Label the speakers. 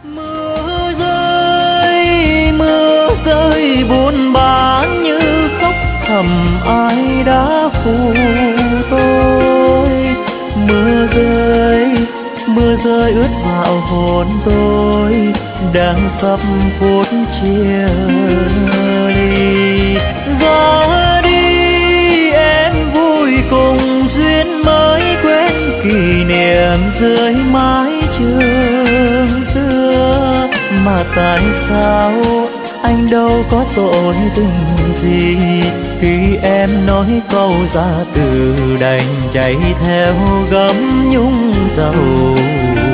Speaker 1: Mưa rơi buồn bã như khóc thầm ai đã phụ tôi. Mưa rơi ướt vào hồn tôi, đang sắp phút chia ly. Ra đi em vui cùng duyên mới, quên kỷ niệm dưới mái trường xưa. Mà tại sao anh đâu có tội tình gì, khi em nói câu ra từ đành chạy theo gấm nhung dầu